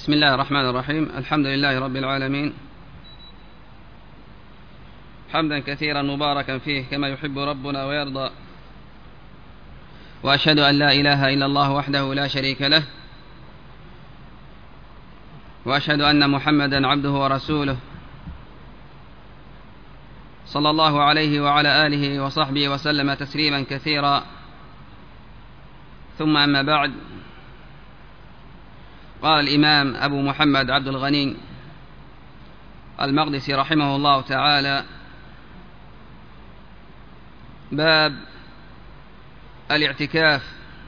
بسم الله الرحمن الرحيم. الحمد لله رب العالمين، حمدا كثيرا مباركا فيه كما يحب ربنا ويرضى، وأشهد أن لا إله إلا الله وحده لا شريك له، وأشهد أن محمدا عبده ورسوله صلى الله عليه وعلى آله وصحبه وسلم تسليما كثيرا. ثم أما بعد، قال الإمام أبو محمد عبد الغني المقدسي رحمه الله تعالى: باب الاعتكاف.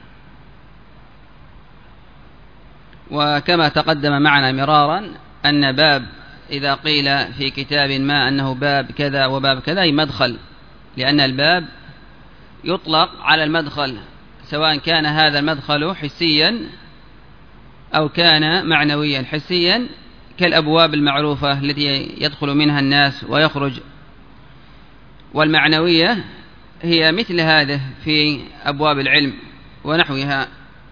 وكما تقدم معنا مرارا أن باب إذا قيل في كتاب ما أنه باب كذا وباب كذا أي مدخل، لأن الباب يطلق على المدخل سواء كان هذا المدخل حسيا أو كان معنويا. حسيا كالأبواب المعروفة التي يدخل منها الناس ويخرج، والمعنوية هي مثل هذه في أبواب العلم ونحوها.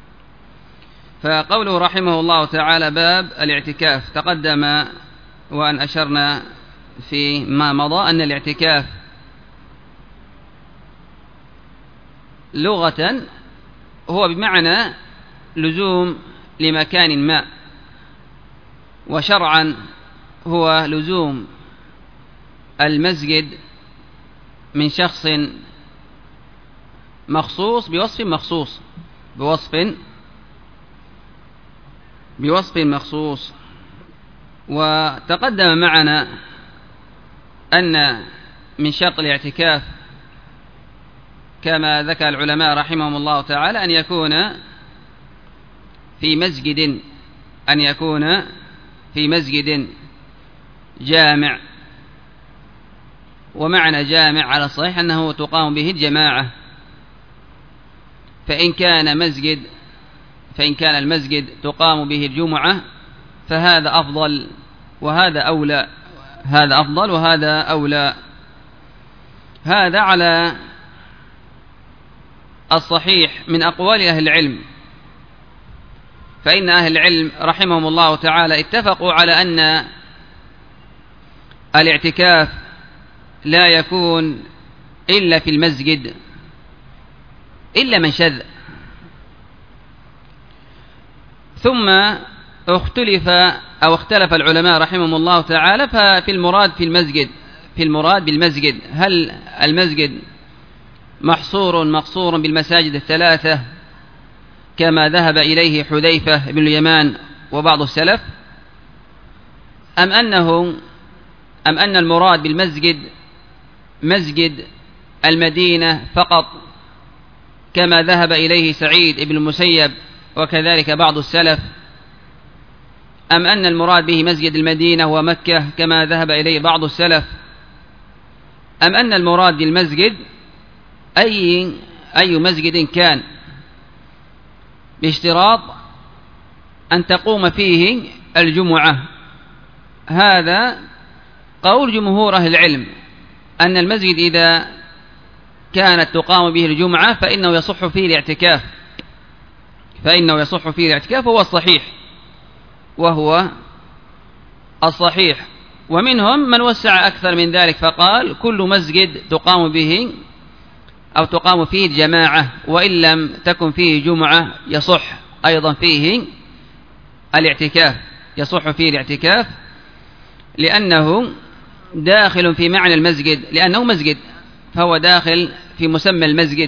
فقوله رحمه الله تعالى باب الاعتكاف، تقدم وأن أشرنا في ما مضى أن الاعتكاف لغة هو بمعنى لزوم لمكان ما، وشرعا هو لزوم المسجد من شخص مخصوص بوصف مخصوص. وتقدم معنا أن من شرط الاعتكاف كما ذكر العلماء رحمهم الله تعالى أن يكون في مسجد جامع. ومعنى جامع على الصحيح أنه تقام به الجماعة، فإن كان المسجد تقام به الجمعة فهذا أفضل وهذا أولى. هذا على الصحيح من أقوال أهل العلم، فإن أهل العلم رحمهم الله تعالى اتفقوا على أن الاعتكاف لا يكون إلا في المسجد إلا من شذ. ثم اختلف العلماء رحمهم الله تعالى ففي المراد بالمسجد، هل المسجد مقصور بالمساجد الثلاثة كما ذهب إليه حذيفة بن اليمان وبعض السلف، أم أن المراد بالمسجد مسجد المدينة فقط كما ذهب إليه سعيد بن المسيب وكذلك بعض السلف، أم أن المراد به مسجد المدينة ومكة كما ذهب إليه بعض السلف، أم أن المراد بالمسجد أي مسجد كان باشتراط أن تقوم فيه الجمعة. هذا قول جمهور أهل العلم، أن المسجد إذا كانت تقام به الجمعة فإنه يصح فيه الاعتكاف وهو الصحيح. ومنهم من وسع أكثر من ذلك فقال كل مسجد تقام فيه الجماعة وإن لم تكن فيه جمعة يصح أيضا فيه الاعتكاف، لأنه داخل في معنى المسجد، لأنه مسجد فهو داخل في مسمى المسجد.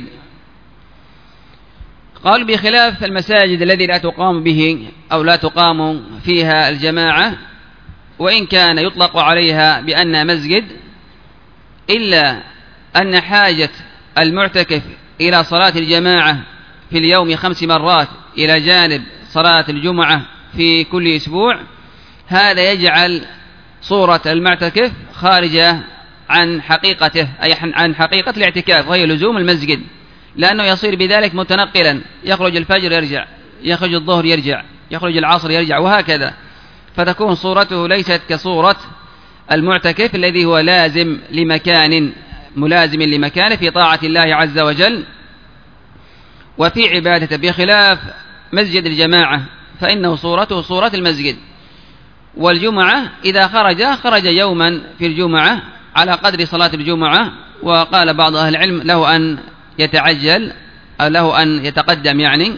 قال بخلاف المساجد الذي لا تقام به أو لا تقام فيها الجماعة، وإن كان يطلق عليها بأنها مسجد، إلا أن حاجة المعتكف إلى صلاة الجماعة في اليوم 5 مرات إلى جانب صلاة الجمعة في كل أسبوع، هذا يجعل صورة المعتكف خارجة عن حقيقته، أي عن حقيقة الاعتكاف وهي لزوم المسجد، لأنه يصير بذلك متنقلا، يخرج الفجر يرجع، يخرج الظهر يرجع، يخرج العصر يرجع، وهكذا. فتكون صورته ليست كصورة المعتكف الذي هو ملازم لمكانه في طاعة الله عز وجل وفي عبادته، بخلاف مسجد الجماعة فإنه صورته صورة المسجد. والجمعة إذا خرج يوما في الجمعة على قدر صلاة الجمعة. وقال بعض أهل العلم له أن يتعجل أو له أن يتقدم يعني،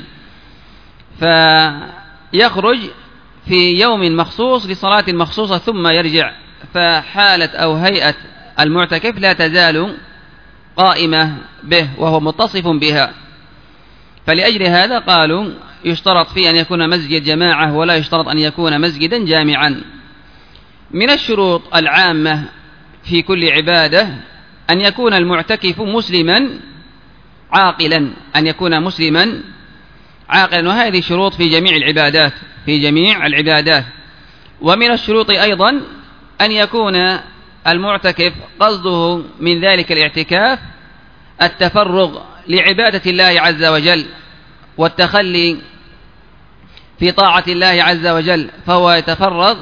فيخرج في يوم مخصوص لصلاة مخصوصة ثم يرجع. فحالة أو هيئة المعتكف لا تزال قائمة به وهو متصف بها. فلأجل هذا قالوا يشترط فيه أن يكون مسجد جماعة ولا يشترط أن يكون مسجدا جامعا. من الشروط العامة في كل عبادة أن يكون المعتكف مسلما عاقلا، أن يكون مسلما عاقلا، وهذه شروط في جميع العبادات. ومن الشروط أيضا أن يكون المعتكف قصده من ذلك الاعتكاف التفرغ لعبادة الله عز وجل والتخلي في طاعة الله عز وجل، فهو يتفرغ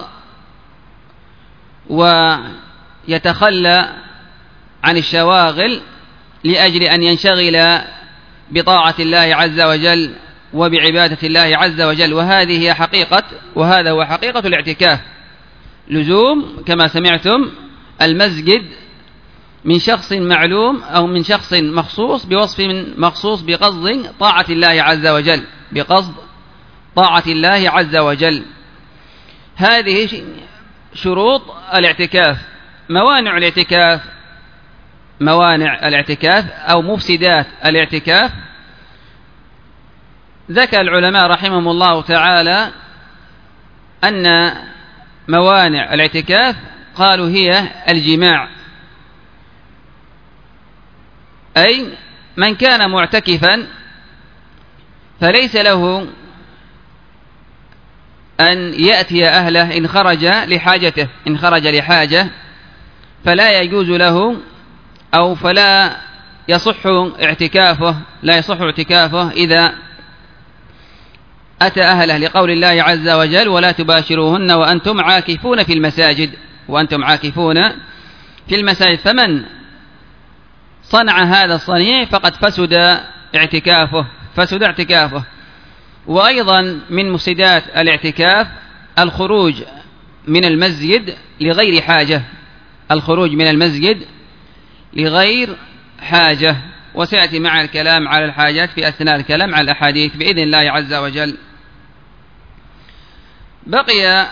ويتخلى عن الشواغل لأجل أن ينشغل بطاعة الله عز وجل وبعبادة الله عز وجل. وهذا هو حقيقة الاعتكاف، لزوم كما سمعتم المسجد من شخص معلوم أو من شخص مخصوص بوصف مخصوص بقصد طاعة الله عز وجل. هذه شروط الاعتكاف. موانع الاعتكاف أو مفسدات الاعتكاف، ذكر العلماء رحمهم الله تعالى أن موانع الاعتكاف قالوا هي الجماع، أي من كان معتكفا فليس له أن يأتي أهله إن خرج لحاجة فلا يجوز له أو لا يصح اعتكافه إذا أتى أهله، لقول الله عز وجل ولا تباشروهن وأنتم عاكفون في المساجد. فمن صنع هذا الصنيع فقد فسد اعتكافه. وأيضا من مفسدات الاعتكاف الخروج من المسجد لغير حاجة، وسيأتي مع الكلام على الحاجات في أثناء الكلام على الأحاديث بإذن الله عز وجل. بقي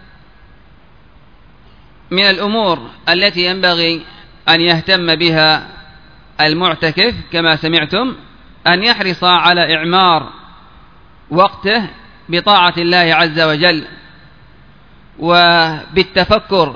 من الأمور التي ينبغي أن يهتم بها المعتكف كما سمعتم أن يحرص على إعمار وقته بطاعة الله عز وجل وبالتفكر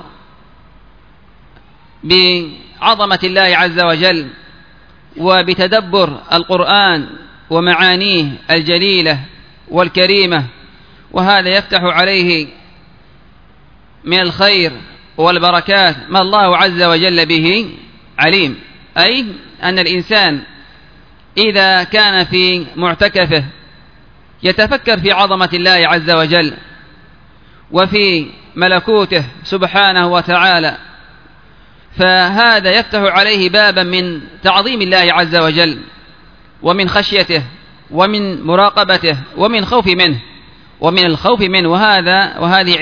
بعظمة الله عز وجل وبتدبر القرآن ومعانيه الجليلة والكريمة، وهذا يفتح عليه من الخير والبركات ما الله عز وجل به عليم. أي أن الإنسان إذا كان في معتكفه يتفكر في عظمة الله عز وجل وفي ملكوته سبحانه وتعالى، فهذا يفتح عليه بابا من تعظيم الله عز وجل ومن خشيته ومن مراقبته ومن الخوف منه. وهذه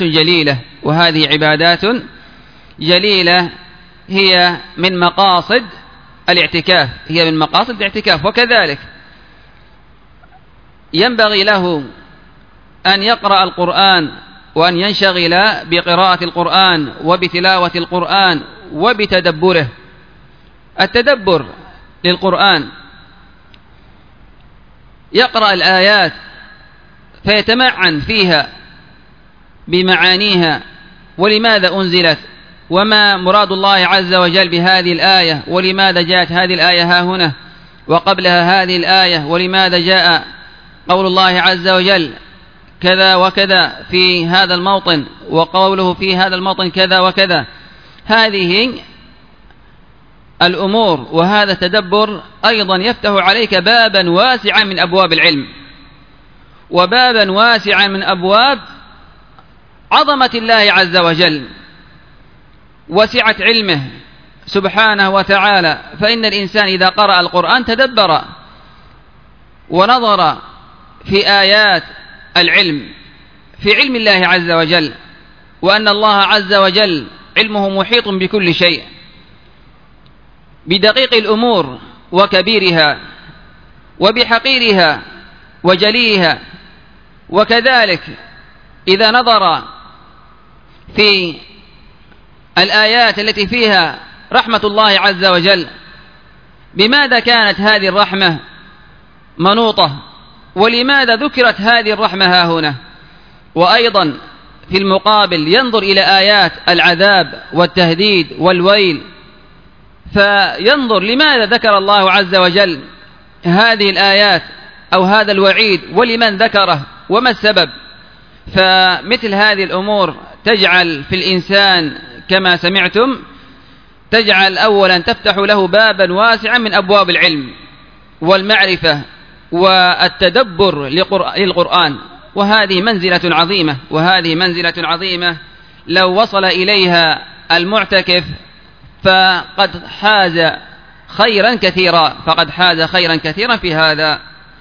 عبادات جليلة هي من مقاصد الاعتكاف. وكذلك ينبغي له أن يقرأ القرآن وأن ينشغل بقراءة القرآن وبتلاوة القرآن وبتدبره. التدبر للقرآن يقرأ الآيات فيتمعن فيها بمعانيها ولماذا أنزلت وما مراد الله عز وجل بهذه الآية ولماذا جاءت هذه الآية ها هنا وقبلها هذه الآية ولماذا جاء قول الله عز وجل كذا وكذا في هذا الموطن وقوله في هذا الموطن كذا وكذا. هذه الأمور وهذا التدبر أيضا يفتح عليك بابا واسعا من أبواب العلم وبابا واسعا من أبواب عظمة الله عز وجل وسعة علمه سبحانه وتعالى. فإن الإنسان إذا قرأ القرآن تدبر ونظر في آيات العلم في علم الله عز وجل، وأن الله عز وجل علمه محيط بكل شيء، بدقيق الأمور وكبيرها وبحقيرها وجليها. وكذلك إذا نظر في الآيات التي فيها رحمة الله عز وجل، بماذا كانت هذه الرحمة منوطة، ولماذا ذكرت هذه الرحمة هاهنا؟ وأيضا في المقابل ينظر إلى آيات العذاب والتهديد والويل، فينظر لماذا ذكر الله عز وجل هذه الآيات أو هذا الوعيد، ولمن ذكره، وما السبب. فمثل هذه الأمور تجعل في الإنسان كما سمعتم، تجعل أولا تفتح له بابا واسعا من أبواب العلم والمعرفة والتدبر للقرآن. وهذه منزلة عظيمة، وهذه منزلة عظيمة لو وصل إليها المعتكف فقد حاز خيرا كثيرا، فقد حاز خيرا كثيرا في هذا.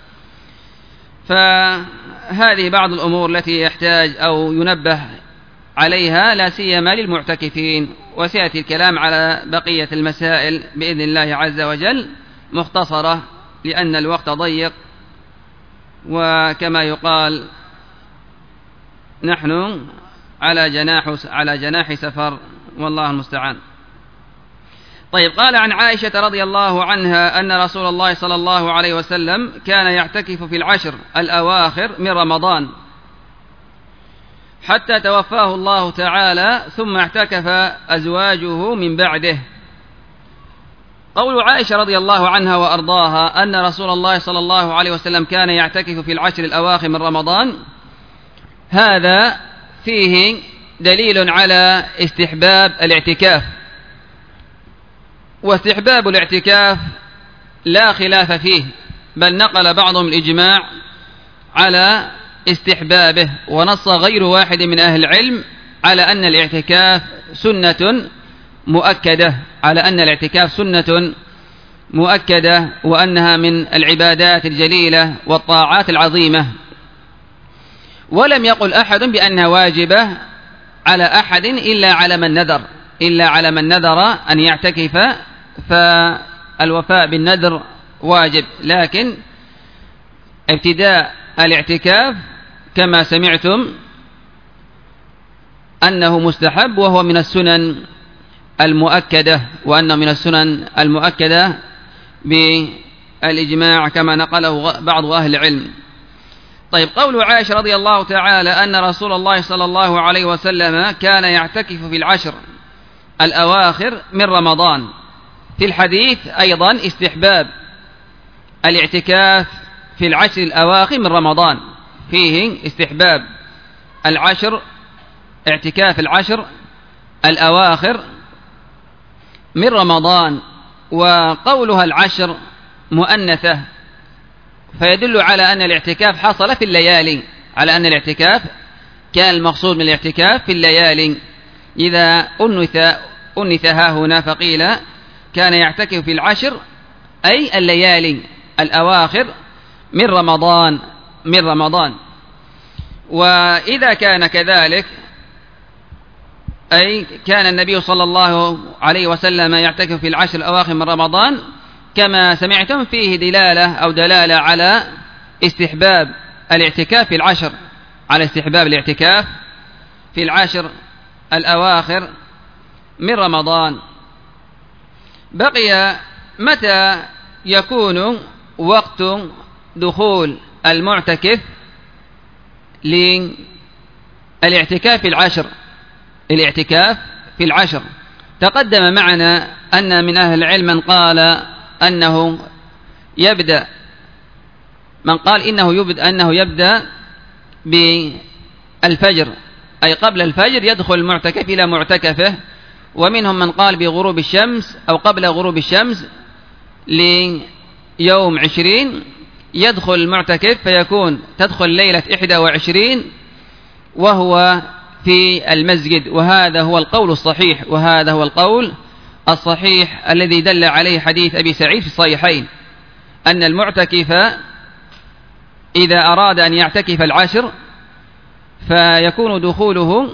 فهذه بعض الأمور التي يحتاج أو ينبه عليها لا سيما للمعتكفين. وسيأتي الكلام على بقية المسائل بإذن الله عز وجل مختصرة لأن الوقت ضيق، وكما يقال نحن على جناح سفر، والله المستعان. طيب، قال عن عائشة رضي الله عنها أن رسول الله صلى الله عليه وسلم كان يعتكف في العشر الأواخر من رمضان حتى توفاه الله تعالى، ثم اعتكف أزواجه من بعده. قول عائشة رضي الله عنها وأرضاها أن رسول الله صلى الله عليه وسلم كان يعتكف في العشر الأواخر من رمضان، هذا فيه دليل على استحباب الاعتكاف. واستحباب الاعتكاف لا خلاف فيه، بل نقل بعضهم الإجماع على استحبابه، ونص غير واحد من أهل العلم على أن الاعتكاف سنة مؤكدة، على أن الاعتكاف سنة مؤكدة، وأنها من العبادات الجليلة والطاعات العظيمة. ولم يقل أحد بأنها واجبة على أحد إلا على من نذر أن يعتكف، فالوفاء بالنذر واجب. لكن ابتداء الاعتكاف كما سمعتم أنه مستحب، وهو من السنن المؤكدة، وأنه من السنن المؤكدة بالإجماع كما نقله بعض أهل العلم. طيب، قول عائشة رضي الله تعالى أن رسول الله صلى الله عليه وسلم كان يعتكف في العشر الأواخر من رمضان، في الحديث أيضا استحباب الاعتكاف في العشر الأواخر من رمضان، فيه استحباب اعتكاف العشر الأواخر من رمضان. وقولها العشر مؤنثة، فيدل على أن الاعتكاف حصل في الليالي، على أن الاعتكاف كان المقصود من الاعتكاف في الليالي. إذا أنث ها هنا فقيل كان يعتكف في العشر أي الليالي الأواخر من رمضان. وإذا كان كذلك أي كان النبي صلى الله عليه وسلم يعتكف في العشر الأواخر من رمضان، كما سمعتم فيه دلالة على استحباب الاعتكاف في العشر، على استحباب الاعتكاف في العشر الأواخر من رمضان. بقي متى يكون وقت دخول المعتكف للاعتكاف في العشر. الاعتكاف في العشر تقدم معنا أن من أهل العلم من قال أنه يبدأ أنه يبدأ بالفجر، أي قبل الفجر يدخل المعتكف إلى معتكفه. ومنهم من قال بغروب الشمس أو قبل غروب الشمس ليوم 20 يدخل المعتكف، فيكون تدخل ليلة 21 وهو في المسجد. وهذا هو القول الصحيح، الذي دل عليه حديث أبي سعيد في الصحيحين، أن المعتكف إذا أراد أن يعتكف العشر فيكون دخوله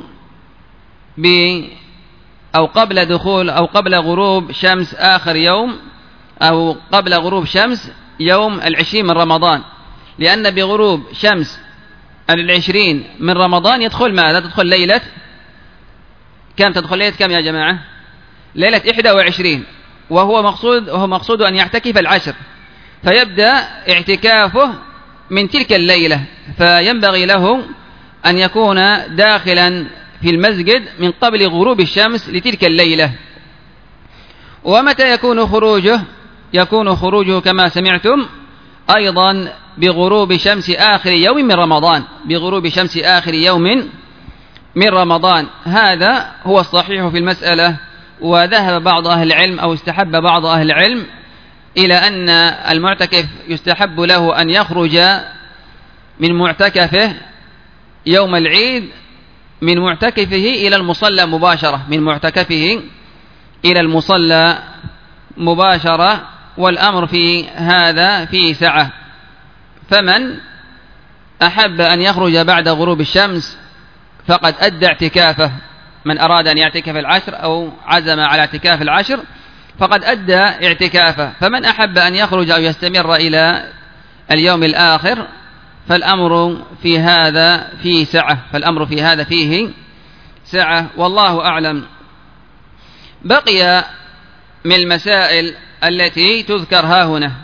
أو قبل دخول أو قبل غروب شمس آخر يوم، أو قبل غروب شمس يوم 20 من رمضان، لأن بغروب شمس 20 من رمضان يدخل ماذا؟ تدخل ليلة كم؟ تدخل ليلة كم يا جماعة؟ ليلة 21، وهو مقصود أن يعتكف العشر، فيبدأ اعتكافه من تلك الليلة، فينبغي له أن يكون داخلا في المسجد من قبل غروب الشمس لتلك الليلة. ومتى يكون خروجه؟ يكون خروجه كما سمعتم أيضا بغروب شمس آخر يوم من رمضان، بغروب شمس آخر يوم من رمضان. هذا هو الصحيح في المسألة. وذهب بعض أهل العلم أو استحب بعض أهل العلم إلى أن المعتكف يستحب له أن يخرج من معتكفه يوم العيد من معتكفه إلى المصلى مباشرة، من معتكفه إلى المصلى مباشرة، والأمر في هذا فيه سعة. فمن أحب أن يخرج بعد غروب الشمس فقد أدى اعتكافه، من أراد أن يعتكف العشر أو عزم على اعتكاف العشر فقد أدى اعتكافه. فمن أحب أن يخرج أو يستمر إلى اليوم الآخر فالأمر في هذا فيه سعة، فالأمر في هذا فيه سعة، والله أعلم. بقي من المسائل التي تذكر ها هنا: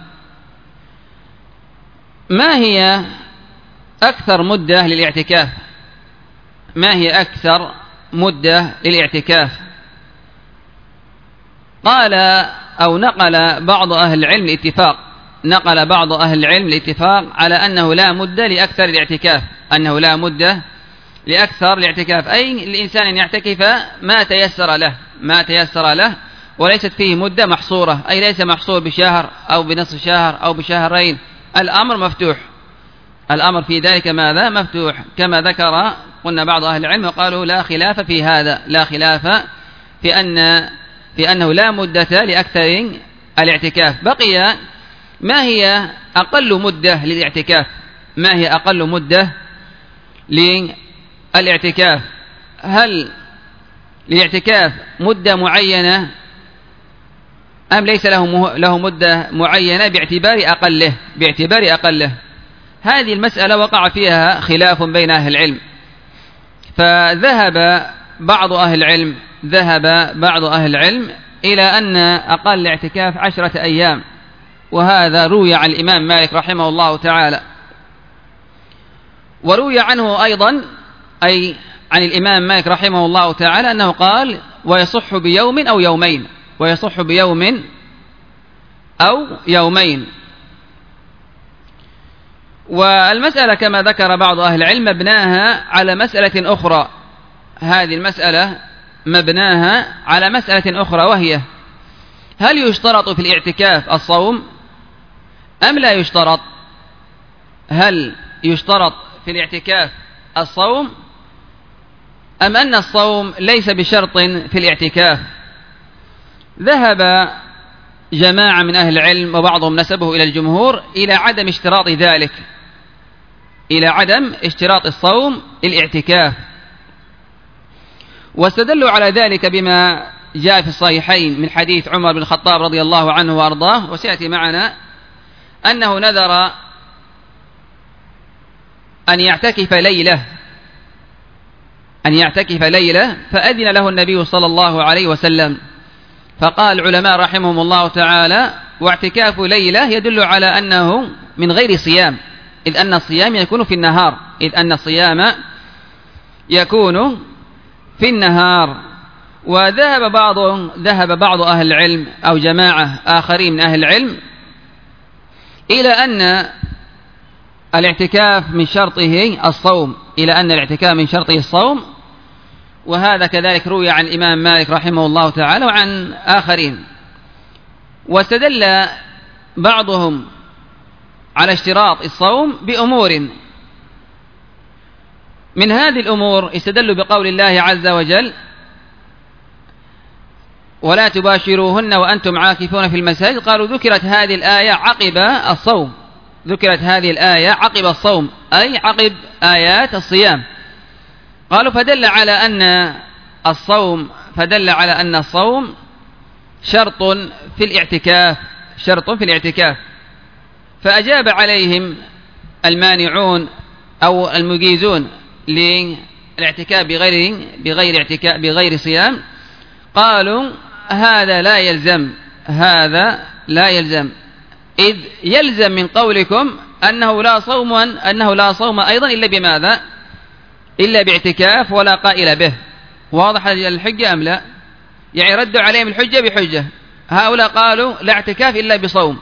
ما هي أكثر مدة للاعتكاف؟ ما هي أكثر مدة للاعتكاف؟ قال أو نقل بعض أهل العلم الاتفاق، نقل بعض أهل العلم الاتفاق على أنه لا مدة لأكثر الاعتكاف، أنه لا مدة لأكثر الاعتكاف، أي الإنسان أن يعتكف ما تيسر له، ما تيسر له، وليست فيه مدة محصورة، أي ليس محصور بشهر أو بنصف شهر أو بشهرين، الأمر مفتوح، الأمر في ذلك ماذا؟ مفتوح، كما ذكر قلنا بعض أهل العلم وقالوا لا خلاف في هذا، لا خلاف في أنه لا مدة لأكثر الاعتكاف. بقي ما هي أقل مدة للاعتكاف؟ ما هي أقل مدة للاعتكاف؟ هل للاعتكاف مدة معينة أم ليس له مدة معينة باعتبار أقله؟ هذه المسألة وقع فيها خلاف بين أهل العلم، فذهب بعض أهل العلم إلى أن أقل الاعتكاف 10 أيام، وهذا روي عن الإمام مالك رحمه الله تعالى، وروي عنه أيضا أي عن الإمام مالك رحمه الله تعالى أنه قال: ويصح بيوم أو يومين، ويصح بيوم أو يومين. والمسألة كما ذكر بعض أهل العلم مبناها على مسألة أخرى، هذه المسألة مبناها على مسألة أخرى، وهي: هل يشترط في الاعتكاف الصوم أم لا يشترط؟ هل يشترط في الاعتكاف الصوم أم أن الصوم ليس بشرط في الاعتكاف؟ ذهب جماعة من أهل العلم وبعضهم نسبه إلى الجمهور إلى عدم اشتراط ذلك، إلى عدم اشتراط الصوم الاعتكاف، واستدلوا على ذلك بما جاء في الصحيحين من حديث عمر بن الخطاب رضي الله عنه وأرضاه، وسيأتي معنا أنه نذر أن يعتكف ليلة فأذن له النبي صلى الله عليه وسلم، فقال العلماء رحمهم الله تعالى: واعتكاف ليلة يدل على أنه من غير صيام، إذ أن الصيام يكون في النهار، في النهار. وذهب بعض أهل العلم أو جماعة آخرين من أهل العلم إلى أن الاعتكاف من شرطه الصوم، وهذا كذلك روي عن الإمام مالك رحمه الله تعالى وعن آخرين. واستدل بعضهم على اشتراط الصوم بأمور، من هذه الأمور استدلوا بقول الله عز وجل: ولا تباشروهن وأنتم عاكفون في المساجد. قالوا ذكرت هذه الآية عقب الصوم، أي عقب آيات الصيام، قالوا فدل على أن الصوم شرط في الاعتكاف. فأجاب عليهم المانعون أو المجيزون للاعتكاف بغير صيام، قالوا هذا لا يلزم، إذ يلزم من قولكم أنه لا صوم أيضا إلا بماذا؟ إلا باعتكاف ولا قائل به. واضح الحجة أم لا؟ يعني ردوا عليهم الحجة بحجة. هؤلاء قالوا لا اعتكاف إلا بصوم،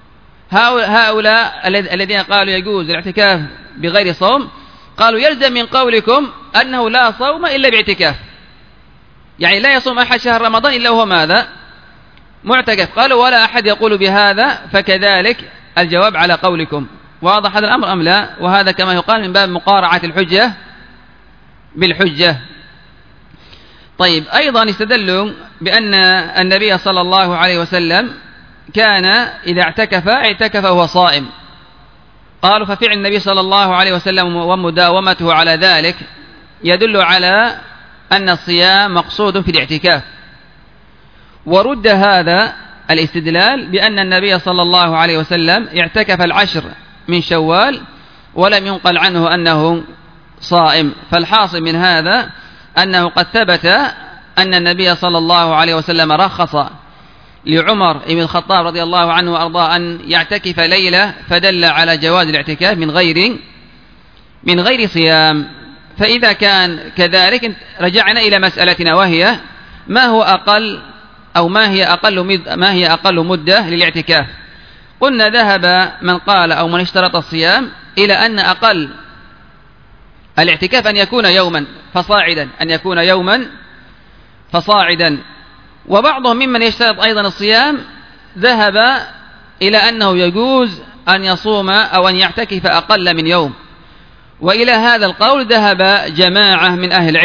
هؤلاء الذين قالوا يجوز الاعتكاف بغير صوم قالوا يلزم من قولكم أنه لا صوم إلا باعتكاف، يعني لا يصوم أحد شهر رمضان إلا هو ماذا؟ معتكف. قالوا ولا أحد يقول بهذا، فكذلك الجواب على قولكم. واضح هذا الأمر أم لا؟ وهذا كما يقال من باب مقارعة الحجة بالحجة. طيب، أيضا استدلوا بأن النبي صلى الله عليه وسلم كان إذا اعتكف وهو صائم. قالوا ففعل النبي صلى الله عليه وسلم ومداومته على ذلك يدل على أن الصيام مقصود في الاعتكاف. ورد هذا الاستدلال بأن النبي صلى الله عليه وسلم اعتكف 10 من شوال ولم ينقل عنه أنه صائم. فالحاصل من هذا أنه قد ثبت أن النبي صلى الله عليه وسلم رخص لعمر بن الخطاب رضي الله عنه وأرضاه أن يعتكف ليلة، فدل على جواز الاعتكاف من غير صيام. فإذا كان كذلك رجعنا إلى مسألتنا، وهي ما هي أقل مدة للاعتكاف. قلنا ذهب من قال أو من اشترط الصيام إلى أن أقل الاعتكاف أن يكون يوما فصاعدا. وبعضهم ممن يشترط أيضا الصيام ذهب إلى أنه يجوز أن يصوم أو أن يعتكف أقل من يوم. وإلى هذا القول ذهب جماعة من أهل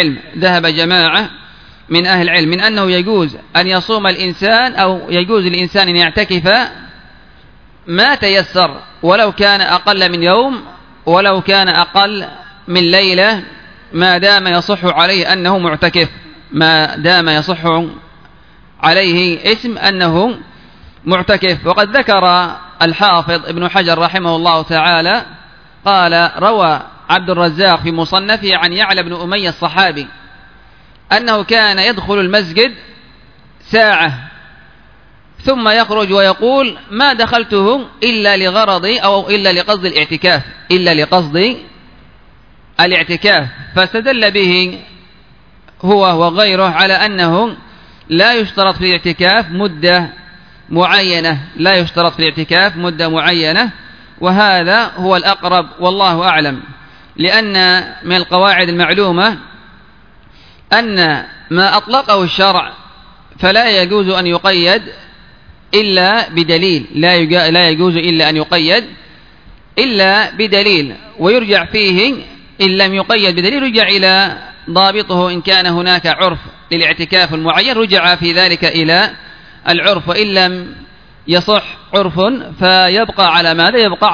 العلم من أنه يجوز أن يصوم الإنسان أو يجوز الإنسان أن يعتكف ما تيسر، ولو كان أقل من يوم ولو كان أقل من ليلة، ما دام يصح عليه أنه معتكف، ما دام يصح عليه اسم أنه معتكف. وقد ذكر الحافظ ابن حجر رحمه الله تعالى قال: روى عبد الرزاق في مصنفه عن يعلى بن أمية الصحابي أنه كان يدخل المسجد ساعة ثم يخرج ويقول: ما دخلته إلا لغرضي أو إلا لقصد الاعتكاف. فاستدل به هو وغيره على أنه لا يشترط في الاعتكاف مدة معينة، وهذا هو الأقرب والله أعلم. لأن من القواعد المعلومة أن ما أطلقه الشرع فلا يجوز أن يقيد إلا بدليل، لا يجوز إلا أن يقيد إلا بدليل، ويرجع فيه إن لم يقيد بدليل رجع إلى ضابطه. إن كان هناك عرف للاعتكاف المعين رجع في ذلك إلى العرف، وإن لم يصح عرف فيبقى على ماذا؟ يبقى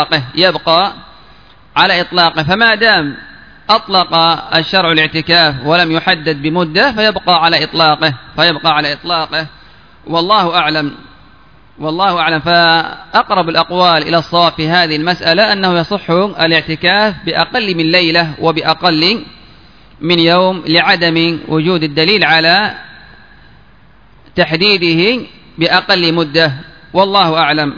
على إطلاقه. فما دام أطلق الشرع الاعتكاف ولم يحدد بمدة فيبقى على إطلاقه والله أعلم. فأقرب الأقوال إلى الصواب في هذه المسألة أنه يصح الاعتكاف بأقل من ليلة وبأقل من يوم، لعدم وجود الدليل على تحديده بأقل مدة والله أعلم.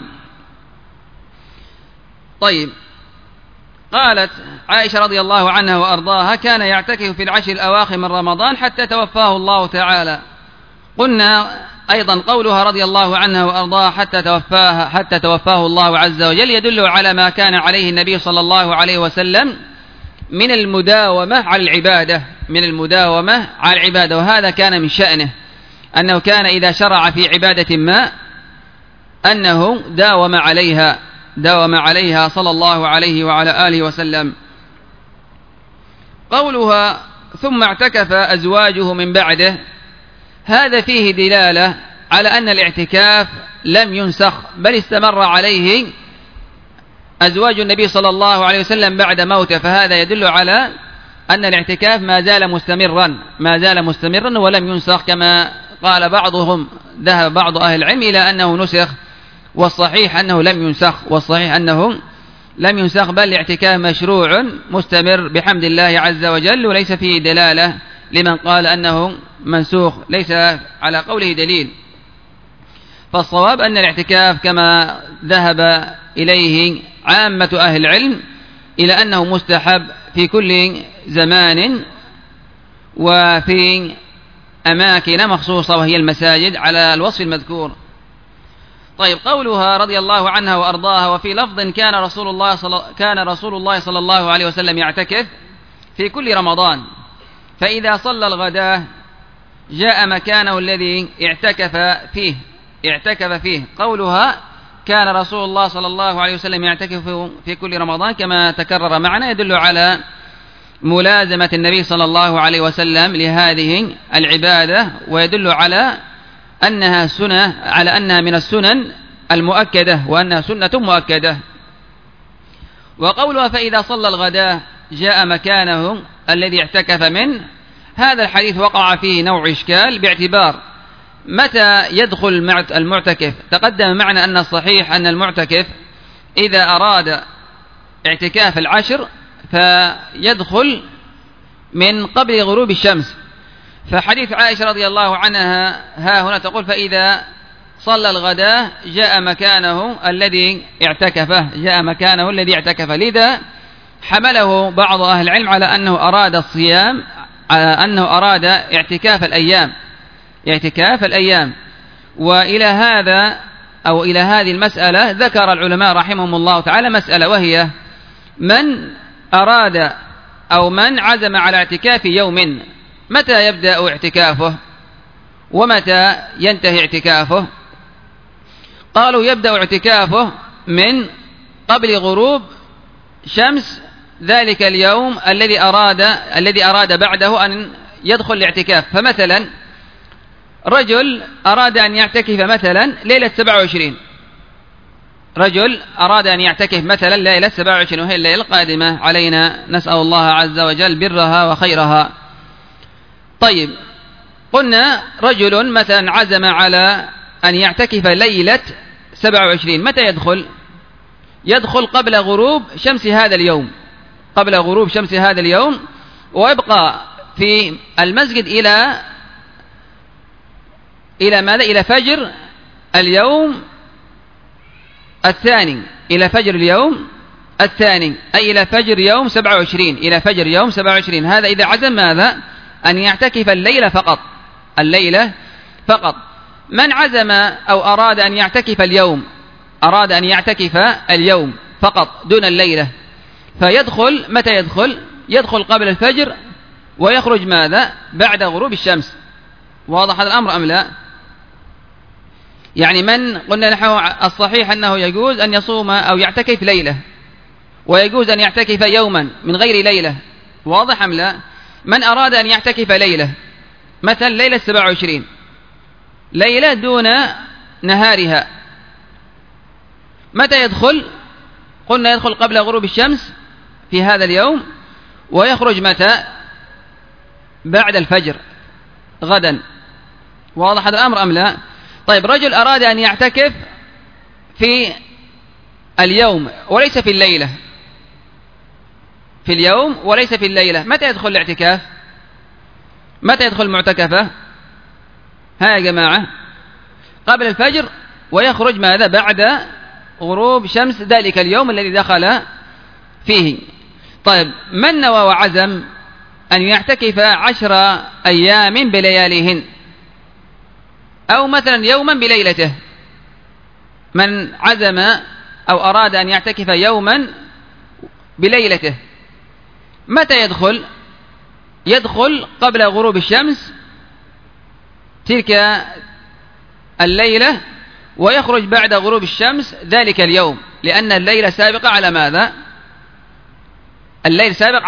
طيب، قالت عائشة رضي الله عنها وأرضاها: كان يعتكف في 10 الأواخر من رمضان حتى توفاه الله تعالى. قلنا أيضا قولها رضي الله عنها وأرضاها حتى توفاه الله عز وجل يدل على ما كان عليه النبي صلى الله عليه وسلم من المداومة على العبادة، وهذا كان من شأنه أنه كان إذا شرع في عبادة ما أنه داوم عليها صلى الله عليه وعلى آله وسلم. قولها: ثم اعتكف أزواجه من بعده، هذا فيه دلالة على أن الاعتكاف لم ينسخ، بل استمر عليه أزواج النبي صلى الله عليه وسلم بعد موته. فهذا يدل على أن الاعتكاف ما زال مستمرا ولم ينسخ، كما قال بعضهم ذهب بعض أهل العلم إلى أنه نسخ، والصحيح أنه لم ينسخ، بل الاعتكاف مشروع مستمر بحمد الله عز وجل، وليس فيه دلالة لمن قال أنه منسوخ، ليس على قوله دليل. فالصواب أن الاعتكاف كما ذهب إليه عامة أهل العلم إلى أنه مستحب في كل زمان وفي أماكن مخصوصة وهي المساجد على الوصف المذكور. طيب، قولها رضي الله عنها وأرضاها: وفي لفظ كان رسول الله صلى الله عليه وسلم يعتكف في كل رمضان، فإذا صلى الغداة جاء مكانه الذي اعتكف فيه. قولها كان رسول الله صلى الله عليه وسلم يعتكف في كل رمضان كما تكرر معنا يدل على ملازمة النبي صلى الله عليه وسلم لهذه العبادة، ويدل على أنها من السنن المؤكدة، وأنها سنة مؤكدة. وقولها فإذا صلى الغداة جاء مكانه الذي اعتكف منه، هذا الحديث وقع فيه نوع إشكال باعتبار متى يدخل المعتكف. تقدم معنا أن الصحيح أن المعتكف إذا أراد اعتكاف العشر فيدخل من قبل غروب الشمس، فحديث عائشة رضي الله عنها ها هنا تقول: فإذا صلى الغداة جاء مكانه الذي اعتكف. لذا حمله بعض أهل العلم على أنه أراد الصيام، على أنه أراد اعتكاف الأيام. وإلى هذا أو إلى هذه المسألة ذكر العلماء رحمهم الله تعالى مسألة، وهي من أراد أو من عزم على اعتكاف يوم، متى يبدأ اعتكافه ومتى ينتهي اعتكافه؟ قالوا يبدأ اعتكافه من قبل غروب شمس ذلك اليوم الذي أراد بعده أن يدخل الاعتكاف. فمثلا رجل أراد أن يعتكف مثلا ليلة 27، وهي الليلة القادمة علينا، نسأل الله عز وجل برها وخيرها. طيب، قلنا رجل مثلا عزم على أن يعتكف ليلة 27، متى يدخل قبل غروب شمس هذا اليوم، ويبقى في المسجد إلى فجر اليوم الثاني، أي إلى فجر يوم 27. هذا إذا عزم ماذا؟ أن يعتكف الليلة فقط. من عزم أو أراد أن يعتكف اليوم فقط دون الليلة، فيدخل متى يدخل قبل الفجر ويخرج ماذا؟ بعد غروب الشمس. واضح هذا الأمر أم لا؟ يعني من قلنا نحو الصحيح أنه يجوز أن يصوم أو يعتكف ليلة، ويجوز أن يعتكف يوما من غير ليلة. واضح أم لا؟ من أراد أن يعتكف ليلة مثلا ليلة 27، ليلة دون نهارها، متى يدخل؟ قلنا يدخل قبل غروب الشمس في هذا اليوم، ويخرج متى؟ بعد الفجر غدا. واضح هذا الأمر أم لا؟ طيب، رجل أراد أن يعتكف في اليوم وليس في الليلة، متى يدخل الاعتكاف؟ متى يدخل المعتكفة؟ ها يا جماعة، قبل الفجر، ويخرج ماذا؟ بعد غروب شمس ذلك اليوم الذي دخل فيه. طيب، من نوى وعزم أن يعتكف 10 أيام بلياليهن، أو مثلا يوما بليلته؟ من عزم أو أراد أن يعتكف يوما بليلته، متى يدخل قبل غروب الشمس تلك الليلة، ويخرج بعد غروب الشمس ذلك اليوم، لأن الليلة سابقة على ماذا؟ الليل سابق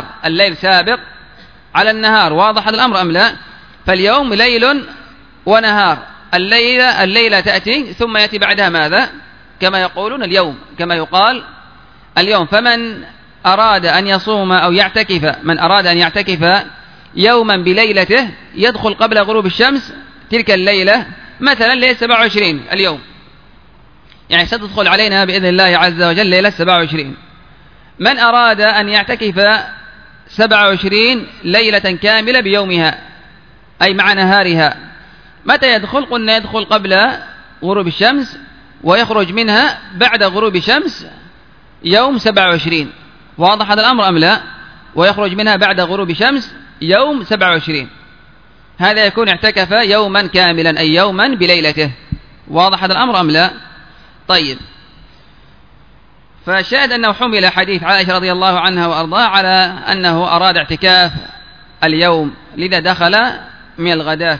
على النهار. واضح هذا الأمر أم لا؟ فاليوم ليل ونهار، الليلة تأتي ثم يأتي بعدها ماذا؟ كما يقال اليوم. فمن أراد أن يصوم أو يعتكف، من أراد أن يعتكف يوما بليلته يدخل قبل غروب الشمس تلك الليلة، مثلا ليلة 27 اليوم، يعني ستدخل علينا بإذن الله عز وجل ليلة 27. من أراد أن يعتكف 27 ليلة كاملة بيومها أي مع نهارها، متى يدخل؟ قلنا يدخل قبل غروب الشمس ويخرج منها بعد غروب الشمس يوم 27. واضح هذا الأمر أم لا؟ ويخرج منها بعد غروب الشمس يوم 27، هذا يكون اعتكف يوما كاملا أي يوما بليلته. واضح هذا الأمر أم لا؟ طيب، فالشاهد أنه حمل حديث عائشة رضي الله عنها وأرضاها على أنه أراد اعتكاف اليوم، لذا دخل من الغداة.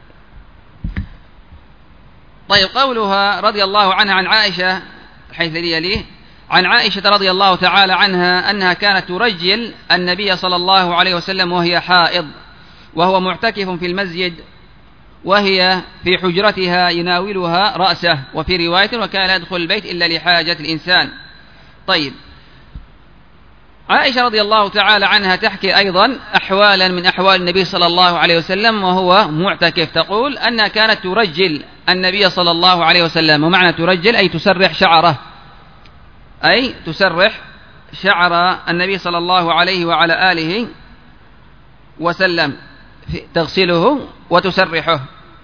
طيب، قولها رضي الله عنها عن عائشة، حيث لي عن عائشة رضي الله تعالى عنها أنها كانت ترجل النبي صلى الله عليه وسلم وهي حائض وهو معتكف في المسجد، وهي في حجرتها يناولها رأسه، وفي رواية وكان لا يدخل البيت إلا لحاجة الإنسان. طيب، عائشة رضي الله تعالى عنها تحكي أيضا أحوالا من أحوال النبي صلى الله عليه وسلم وهو معتكف، تقول أنها كانت ترجل النبي صلى الله عليه وسلم، ومعنى ترجل أي تسرح شعره، أي تسرح شعر النبي صلى الله عليه وعلى آله وسلم، تغسله وتسرحه.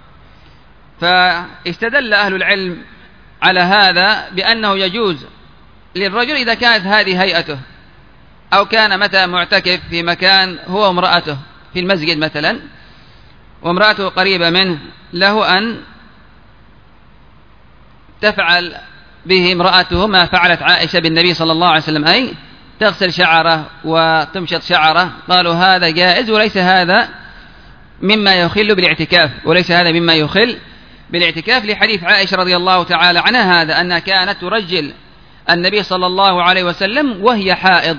فاستدل أهل العلم على هذا بأنه يجوز للرجل إذا كانت هذه هيئته، أو كان متى معتكف في مكان هو وامرأته في المسجد مثلا وامرأته قريبة منه، له أن تفعل به امرأته ما فعلت عائشة بالنبي صلى الله عليه وسلم، أي تغسل شعره وتمشط شعره. قالوا هذا جائز وليس هذا مما يخل بالاعتكاف، وليس هذا مما يخل بالاعتكاف، لحديث عائشة رضي الله تعالى عنها هذا أنها كانت ترجل النبي صلى الله عليه وسلم وهي حائض.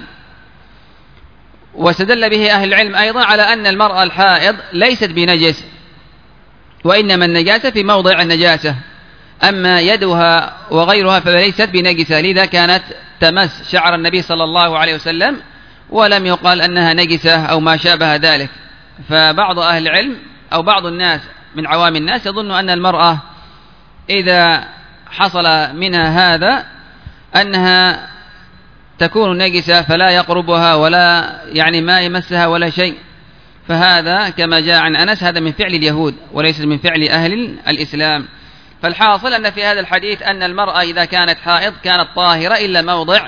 واستدل به أهل العلم أيضا على أن المرأة الحائض ليست بنجس، وإنما النجاسة في موضع النجاسة، أما يدها وغيرها فليست بنجسة، لذا كانت تمس شعر النبي صلى الله عليه وسلم ولم يقال أنها نجسة أو ما شابه ذلك. فبعض أهل العلم أو بعض الناس من عوام الناس يظن أن المرأة إذا حصل منها هذا أنها تكون نجسة فلا يقربها ولا يعني ما يمسها ولا شيء، فهذا كما جاء عن أنس هذا من فعل اليهود وليس من فعل أهل الإسلام. فالحاصل أن في هذا الحديث أن المرأة إذا كانت حائض كانت طاهرة إلا موضع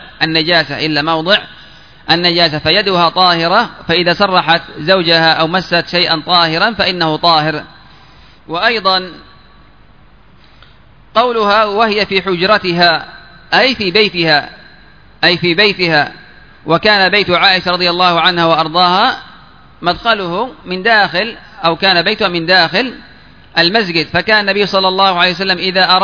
النجاسة، فيدها طاهرة، فإذا سرحت زوجها أو مست شيئا طاهرا فإنه طاهر. وأيضا قولها وهي في حجرتها أي في بيتها، وكان بيت عائشة رضي الله عنها وأرضاها مدخله من داخل، أو كان بيتها من داخل المسجد، فكان النبي صلى الله عليه وسلم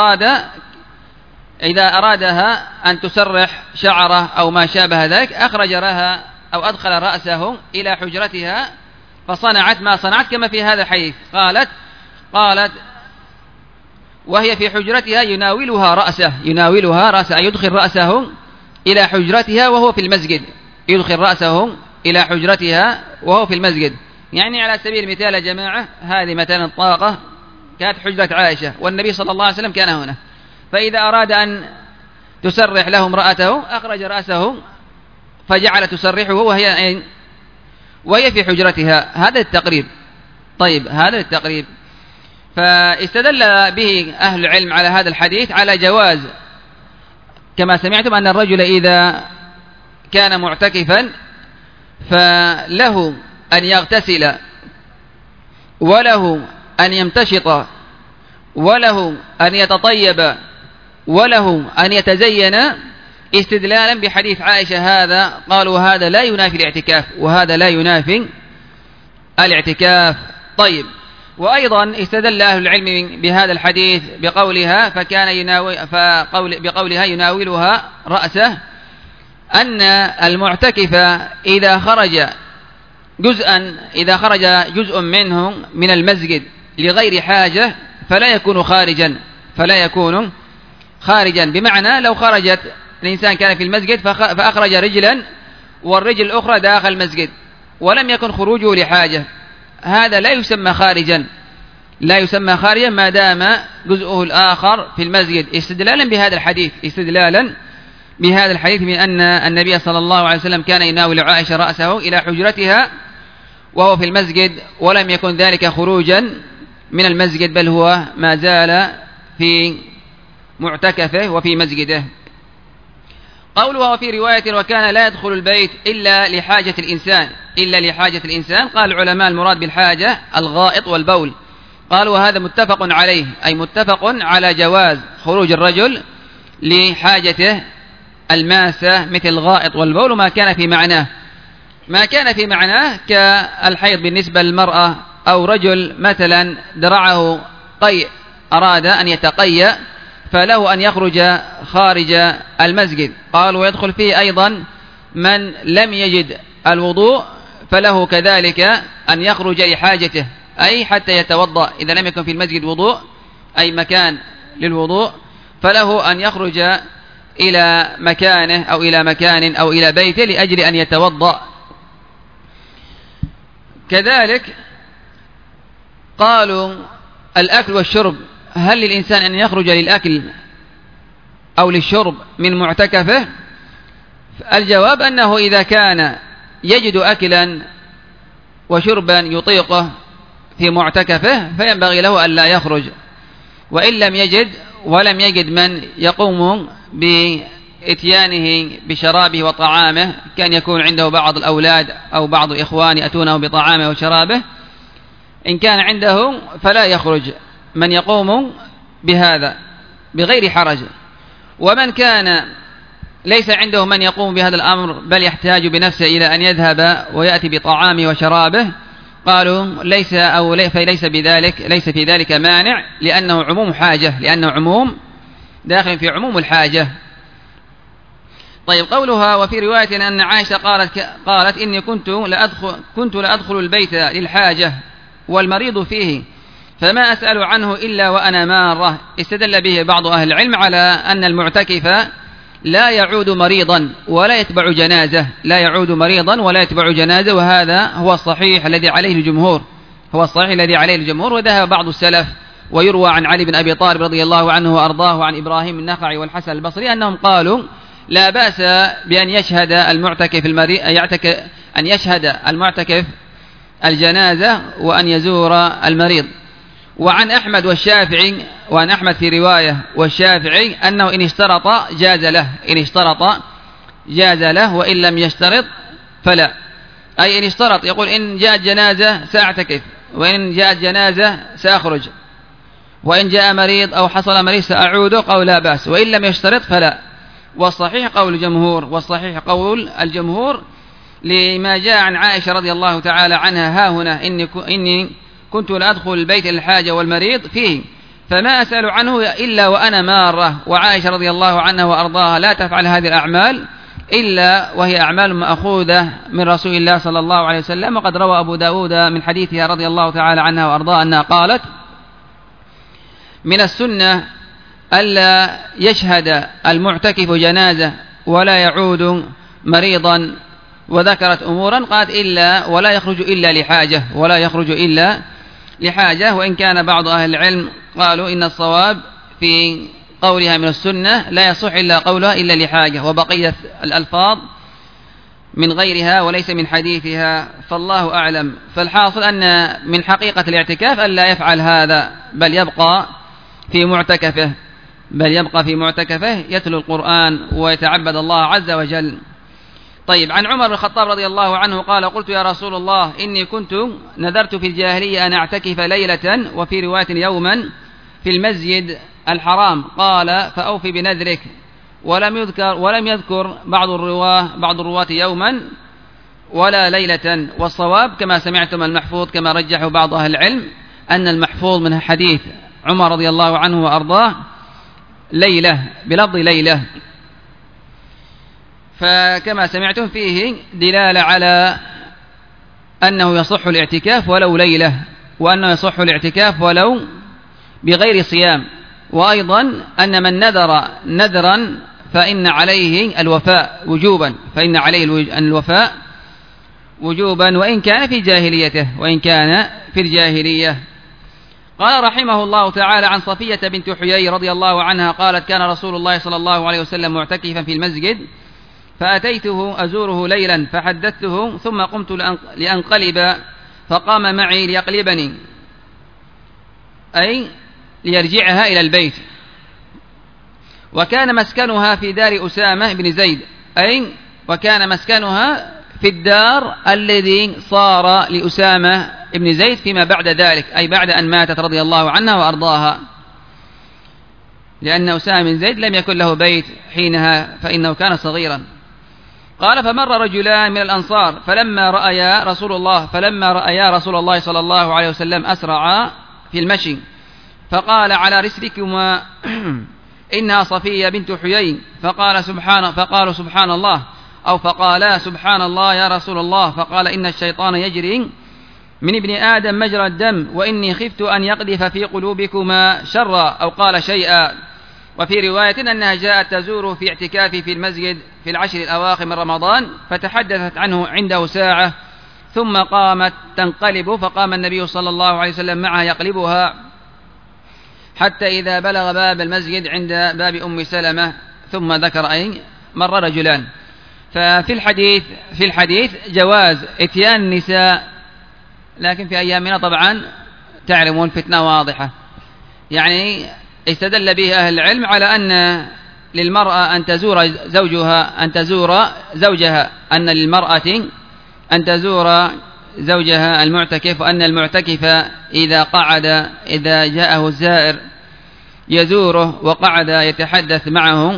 إذا أرادها أن تسرح شعره أو ما شابه ذلك أخرج لها أو أدخل رأسه إلى حجرتها فصنعت ما صنعت كما في هذا الحديث. قالت وهي في حجرتها يناولها رأسه، يدخل رأسه إلى حجرتها وهو في المسجد، يدخل رأسه إلى حجرتها وهو في المسجد. يعني على سبيل المثال يا جماعة، هذه مثلا الطاقة كانت حجرة عائشة والنبي صلى الله عليه وسلم كان هنا، فإذا أراد أن تسرح له امرأته أخرج رأسه فجعل تسرحه وهي في حجرتها. هذا التقريب. طيب، هذا التقريب. فاستدل به أهل العلم على هذا الحديث على جواز كما سمعتم أن الرجل إذا كان معتكفا فله أن يغتسل وله أن يمتشط وله أن يتطيب وله أن يتزين، استدلالا بحديث عائشة هذا. قالوا هذا لا ينافي الاعتكاف، وهذا لا ينافي الاعتكاف. طيب، وأيضا استدل أهل العلم بهذا الحديث بقولها بقولها يناولها رأسه، أن المعتكف إذا خرج جزء منه من المسجد لغير حاجة فلا يكون خارجا، بمعنى لو خرجت الإنسان كان في المسجد فأخرج رجلا والرجل الأخرى داخل المسجد ولم يكن خروجه لحاجة، هذا لا يسمى خارجا، لا يسمى خارجا ما دام جزءه الآخر في المسجد، استدلالا بهذا الحديث من أن النبي صلى الله عليه وسلم كان يناول عائشة رأسه إلى حجرتها وهو في المسجد، ولم يكن ذلك خروجا من المسجد، بل هو ما زال في معتكفه وفي مسجده. قوله وفي رواية وكان لا يدخل البيت إلا لحاجة الإنسان، قال العلماء المراد بالحاجة الغائط والبول، قالوا وهذا متفق عليه، أي متفق على جواز خروج الرجل لحاجته الماسة مثل الغائط والبول ما كان في معناه كالحيض بالنسبة للمرأة، أو رجل مثلا درعه قيء أراد أن يتقيأ فله أن يخرج خارج المسجد. قال ويدخل فيه أيضا من لم يجد الوضوء فله كذلك أن يخرج لحاجته، أي حتى يتوضأ، إذا لم يكن في المسجد وضوء أي مكان للوضوء فله أن يخرج إلى مكانه أو إلى مكان أو إلى بيته لأجل أن يتوضأ. كذلك قالوا الأكل والشرب، هل للإنسان أن يخرج للأكل أو للشرب من معتكفه؟ الجواب أنه إذا كان يجد أكلا وشربا يطيقه في معتكفه فينبغي له أن لا يخرج، وإن لم يجد ولم يجد من يقوم بإتيانه بشرابه وطعامه، كان يكون عنده بعض الأولاد أو بعض الإخوان يأتونه بطعامه وشرابه، إن كان عنده فلا يخرج من يقوم بهذا بغير حرج. ومن كان ليس عنده من يقوم بهذا الأمر بل يحتاج بنفسه إلى أن يذهب ويأتي بطعامه وشرابه، قالوا ليس في ذلك مانع، لأنه عموم حاجة، لأنه عموم داخل في عموم الحاجة. طيب قولها وفي رواية أن عائشة قالت إني كنت لأدخل البيت للحاجة والمريض فيه فما أسأل عنه إلا وأنا مارة، استدل به بعض أهل العلم على أن المعتكف لا يعود مريضا ولا يتبع جنازة، وهذا هو الصحيح الذي عليه الجمهور، وذهب بعض السلف ويروى عن علي بن أبي طالب رضي الله عنه وأرضاه عن إبراهيم النخعي والحسن البصري أنهم قالوا لا بأس بأن يشهد المعتكف الجنازة وأن يزور المريض. وعن أحمد والشافعي، وعن أحمد في رواية والشافعي أنه إن اشترط جاز له وإن لم يشترط فلا، أي إن اشترط يقول إن جاءت جنازة سأعتكف، وإن جاءت جنازة سأخرج، وإن جاء مريض أو حصل مريض سأعود، قول لا بأس، وإن لم يشترط فلا. والصحيح قول الجمهور لما جاء عن عائشة رضي الله تعالى عنها ها هنا إني كنت لأدخل البيت للحاجة والمريض فيه فما أسأل عنه إلا وأنا مارة، وعائشة رضي الله عنها وأرضاها لا تفعل هذه الأعمال إلا وهي أعمال مأخوذة من رسول الله صلى الله عليه وسلم. وقد روى أبو داود من حديثها رضي الله تعالى عنها وأرضاها أنها قالت من السنة ألا يشهد المعتكف جنازة ولا يعود مريضا، وذكرت أمورا قالت ولا يخرج إلا لحاجة، وإن كان بعض أهل العلم قالوا إن الصواب في قولها من السنة لا يصح إلا قولها إلا لحاجة، وبقية الألفاظ من غيرها وليس من حديثها، فالله أعلم. فالحاصل أن من حقيقة الاعتكاف أن لا يفعل هذا بل يبقى في معتكفه يتلو القرآن ويتعبد الله عز وجل. طيب عن عمر بن الخطاب رضي الله عنه قال قلت يا رسول الله إني كنت نذرت في الجاهلية أن أعتكف ليلة وفي رواية يوما في المسجد الحرام، قال فأوفي بنذرك، ولم يذكر بعض الرواة يوما ولا ليلة، والصواب كما سمعتم المحفوظ كما رجحه بعض أهل العلم أن المحفوظ من حديث عمر رضي الله عنه وأرضاه ليلة بلفظ ليلة، فكما سمعتم فيه دلالة على أنه يصح الاعتكاف ولو ليلة، وأنه يصح الاعتكاف ولو بغير صيام، وأيضا أن من نذر نذرا فإن عليه الوفاء وجوبا، فإن عليه الوفاء وجوبا وإن كان في جاهليته، وإن كان في الجاهلية. قال رحمه الله تعالى عن صفية بنت حيي رضي الله عنها قالت: كان رسول الله صلى الله عليه وسلم معتكفا في المسجد، فأتيته أزوره ليلا فحدثته، ثم قمت لأنقلب فقام معي ليقلبني، أي ليرجعها إلى البيت. وكان مسكنها في دار أسامة بن زيد، أي وكان مسكنها في الدار الذي صار لأسامة بن زيد فيما بعد ذلك، أي بعد أن ماتت رضي الله عنها وأرضاها، لأن أسامة بن زيد لم يكن له بيت حينها فإنه كان صغيرا. قال: فمر رجلان من الأنصار فلما رأيا رسول الله صلى الله عليه وسلم أسرعا في المشي، فقال: على رسلكما إنها صفية بنت حيي، فقالوا سبحان الله، أو فقالا سبحان الله يا رسول الله، فقال: إن الشيطان يجري من ابن آدم مجرى الدم، وإني خفت أن يقذف في قلوبكما شرا، أو قال شيئا. وفي رواية أنها جاءت تزوره في اعتكافه في المسجد في العشر الأواخر من رمضان، فتحدثت عنه عنده ساعة، ثم قامت تنقلب، فقام النبي صلى الله عليه وسلم معها يقلبها، حتى إذا بلغ باب المسجد عند باب أم سلمة، ثم ذكر أي مر رجلان. ففي الحديث جواز إتيان النساء، لكن في أيامنا طبعا تعلمون فتنة واضحة، يعني استدل به أهل العلم على أن للمرأة أن تزور زوجها، أن للمرأة أن تزور زوجها المعتكف، وأن المعتكف إذا جاءه الزائر يزوره وقعد يتحدث معه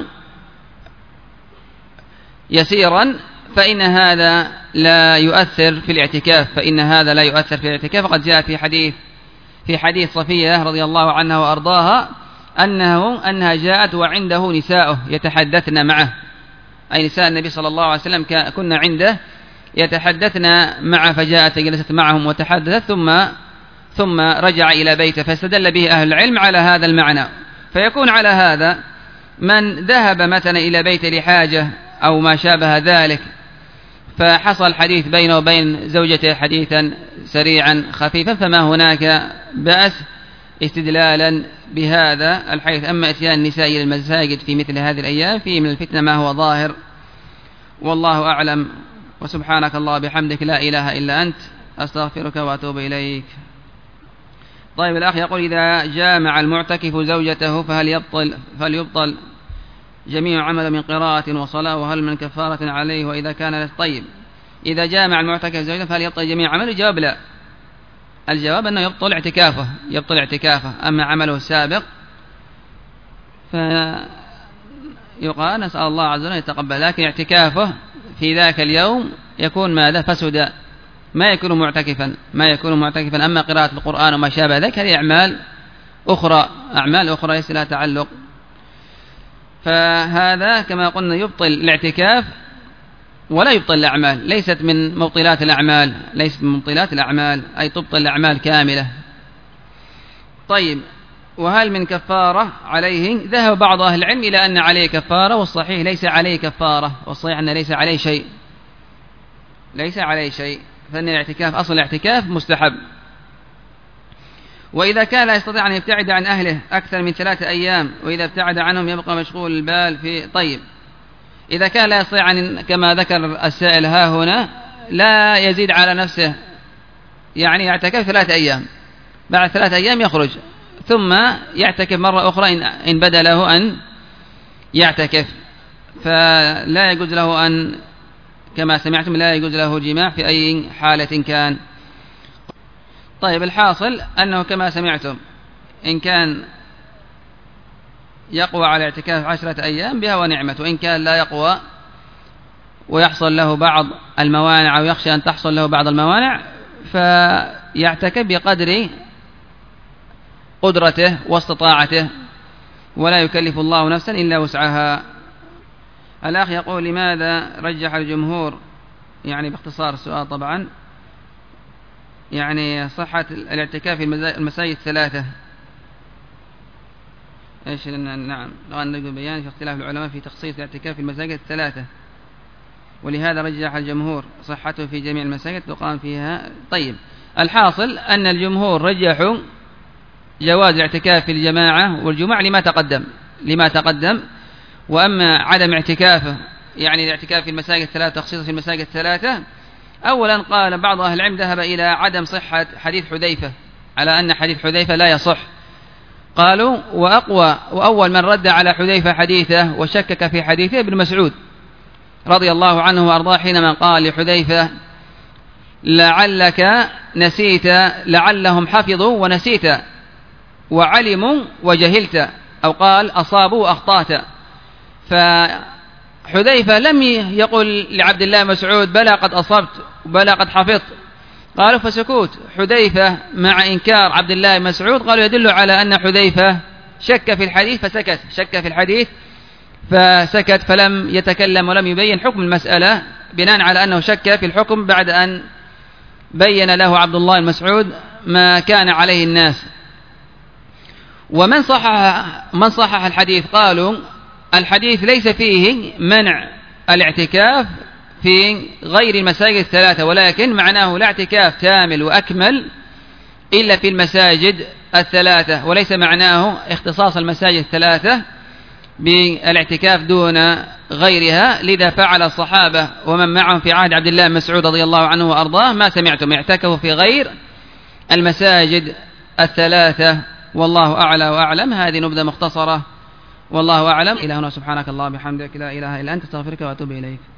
يسيرا فإن هذا لا يؤثر في الاعتكاف. وقد جاء في حديث صفية رضي الله عنها وأرضاها أنها جاءت وعنده نساؤه يتحدثن معه، أي نساء النبي صلى الله عليه وسلم كنا عنده يتحدثن معه، فجاءت جلست معهم وتحدثت ثم رجع إلى بيته، فاستدل به أهل العلم على هذا المعنى. فيكون على هذا من ذهب مثلا إلى بيت لحاجة أو ما شابه ذلك، فحصل حديث بينه وبين زوجته حديثا سريعا خفيفا، فما هناك بأس استدلالا بهذا الحديث. أما إتيان النساء إلى المساجد في مثل هذه الأيام فيه من الفتنة ما هو ظاهر، والله أعلم. وسبحانك الله بحمدك لا إله إلا أنت، أستغفرك وأتوب إليك. طيب، الأخ يقول: إذا جامع المعتكف زوجته فهل يبطل جميع عمل من قراءة وصلاة، وهل من كفارة عليه؟ وإذا كان طيب، إذا جامع المعتكف زوجته فهل يبطل جميع عمله؟ الجواب لا، الجواب أنه يبطل اعتكافه. أما عمله السابق فيقال نسأل الله عز وجل يتقبل، لكن اعتكافه في ذاك اليوم يكون ماذا؟ فسد، ما يكون معتكفا. أما قراءة القرآن وما شابه ذلك هذه أعمال أخرى ليس لها تعلق. فهذا كما قلنا يبطل الاعتكاف ولا يبطل الأعمال، ليست من مبطلات الأعمال، أي تبطل الأعمال كاملة. طيب، وهل من كفارة عليه؟ ذهب بعض أهل العلم إلى أن عليه كفارة، والصحيح ليس عليه كفارة، والصحيح أن ليس عليه شيء، فإن الاعتكاف أصل الاعتكاف مستحب. وإذا كان لا يستطيع أن يبتعد عن أهله أكثر من 3 أيام، وإذا ابتعد عنهم يبقى مشغول البال في طيب، إذا كان لا يستطيع كما ذكر السائل ها هنا لا يزيد على نفسه، يعني يعتكف 3 أيام، بعد 3 أيام يخرج ثم يعتكف مرة أخرى إن بدا له أن يعتكف، فلا يجوز له أن كما سمعتم لا يجوز له جماع في أي حالة كان. طيب، الحاصل أنه كما سمعتم إن كان يقوى على اعتكاف 10 أيام بها ونعمة، وإن كان لا يقوى ويحصل له بعض الموانع أو يخشى أن تحصل له بعض الموانع فيعتكف بقدر قدرته واستطاعته، ولا يكلف الله نفسا إلا وسعها. الأخ يقول: لماذا رجح الجمهور، يعني باختصار السؤال طبعا، يعني صحة الاعتكاف في المساجد 3؟ إيش نعم نقول بيان في اختلاف العلماء في تخصيص الاعتكاف في المساجد الثلاثة، ولهذا رجح الجمهور صحته في جميع المساجد تقام فيها. طيب، الحاصل أن الجمهور رجحوا جواز الاعتكاف في الجماعة والجمعة لما تقدم. وأما عدم اعتكافه يعني الاعتكاف في المساجد الثلاثة تخصيصه في المساجد الثلاثة، أولا قال بعض أهل العلم ذهب إلى عدم صحة حديث حذيفة، على أن حديث حذيفة لا يصح. قالوا وأول من رد على حذيفة حديثه وشكك في حديثه ابن مسعود رضي الله عنه وأرضاه، حينما قال لحذيفة لعلك نسيت، لعلهم حفظوا ونسيت، وعلموا وجهلت، أو قال أصابوا وأخطأت. فحذيفة لم يقل لعبد الله مسعود بلى قد أصبت بلى قد حفظت، قالوا فسكوت حذيفة مع إنكار عبد الله مسعود قالوا يدل على أن حذيفة شك في الحديث فسكت، شك في الحديث فسكت، فلم يتكلم ولم يبين حكم المسألة بناء على أنه شك في الحكم بعد أن بين له عبد الله المسعود ما كان عليه الناس. ومن صحح الحديث قالوا الحديث ليس فيه منع الاعتكاف في غير المساجد الثلاثة، ولكن معناه لا اعتكاف كامل وأكمل إلا في المساجد الثلاثة، وليس معناه اختصاص المساجد الثلاثة بالاعتكاف دون غيرها. لذا فعل الصحابة ومن معهم في عهد عبد الله مسعود رضي الله عنه وأرضاه ما سمعتم اعتكفوا في غير المساجد الثلاثة، والله أعلى وأعلم. هذه نبذة مختصرة والله أعلم. إلى هنا سبحانك الله بحمدك لا إله إلا أنت استغفرك وأتوب إليك.